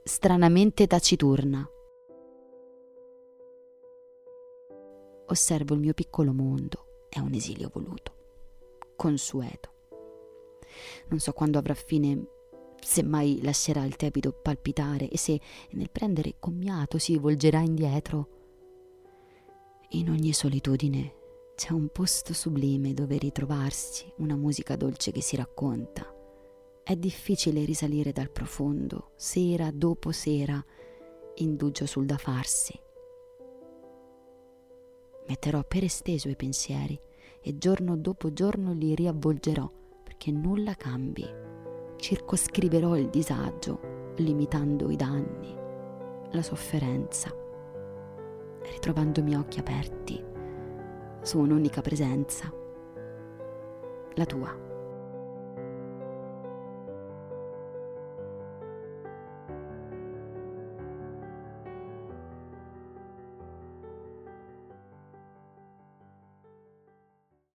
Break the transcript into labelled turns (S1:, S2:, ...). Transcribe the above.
S1: stranamente taciturna. Osservo il mio piccolo mondo, è un esilio voluto, consueto. Non so quando avrà fine, se mai lascerà il tepito palpitare e se nel prendere commiato si volgerà indietro. In ogni solitudine c'è un posto sublime dove ritrovarsi, una musica dolce che si racconta. È difficile risalire dal profondo, sera dopo sera, indugio sul da farsi. Metterò per esteso i pensieri e giorno dopo giorno li riavvolgerò perché nulla cambi. Circoscriverò il disagio, limitando i danni, la sofferenza, ritrovandomi a occhi aperti su un'unica presenza, la tua.